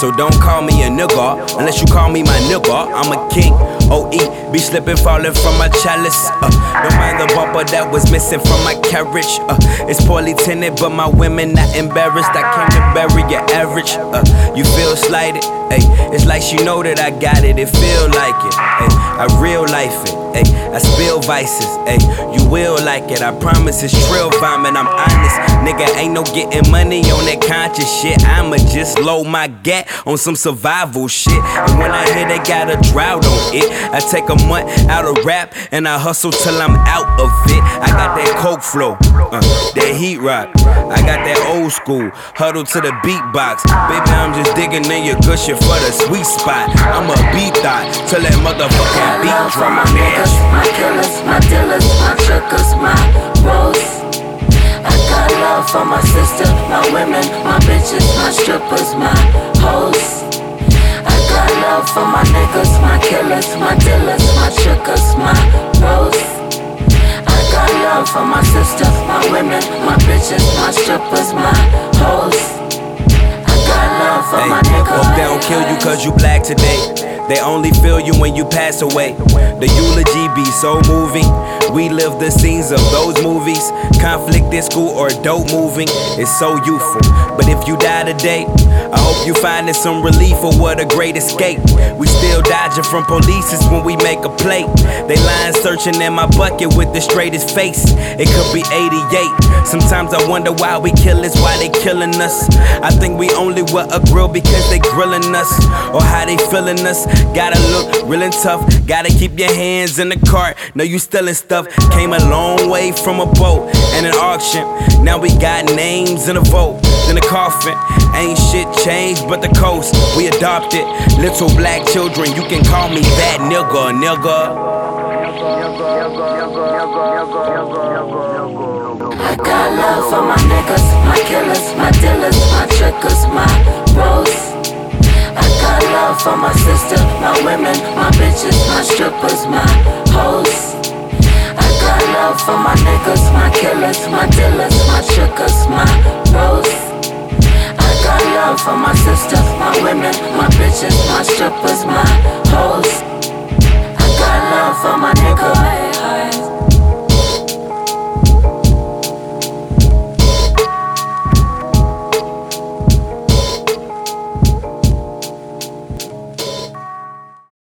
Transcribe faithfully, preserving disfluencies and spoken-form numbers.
So don't call me a nigga unless you call me my nigga. I'm a king, O E, be slipping, falling from my chalice. Uh, don't mind the bumper that was missing from my carriage. Uh, it's poorly tinted, but my women not embarrassed. I came to bury your average. Uh, you feel slighted, ayy. It's like she know that I got it. It feel like it, ayy. I real life it, ayy. I spill vices, ayy. You will like it. I promise it's trill vomit. I'm honest, nigga. Ain't no getting money on that conscious shit. I'ma just load my gat on some survival shit. And when I hear they got a drought on it, I take a month out of rap and I hustle till I'm out of it. I got that coke flow, uh, that heat rock. I got that old school huddle to the beatbox. Baby, I'm just digging in your good shit for the sweet spot. I'm a beat thot till that motherfucking beat drop. My niggas, my killers, my dealers, my trickers, my bros. I got love for my sister, my women, my bitches, my strippers, my hoes. I got love for my niggas, my killers, my dealers, my trickers, my bros. I got love for my sister, my women, my bitches, my strippers, my hoes. I got love for hey, my niggas. Hope they don't kill you cause you black today. They only feel you when you pass away. The eulogy be so moving. We live the scenes of those movies. Conflict in school or dope moving. It's so youthful. But if you die today, I hope you finding some relief or what a great escape. We still dodging from polices when we make a plate. They lying searching in my bucket with the straightest face. It could be eighty-eight. Sometimes I wonder why we kill us, why they killing us. I think we only were a grill because they grilling us, or how they feeling us. Gotta look real and tough. Gotta keep your hands in the cart. Know you stealing stuff. Came a long way from a boat and an auction. Now we got names in a vote. In a coffin. Ain't shit changed but the coast. We adopted little black children. You can call me that nigga, nigga. I got love for my niggas, my killers, my dealers, my trickers, my bros. I got love for my sister, my women, my bitches, my strippers, my hoes. I got love for my niggas, my killers, my dealers, my trickers, my bros. I got love for my sister, my women, my bitches, my strippers, my hoes.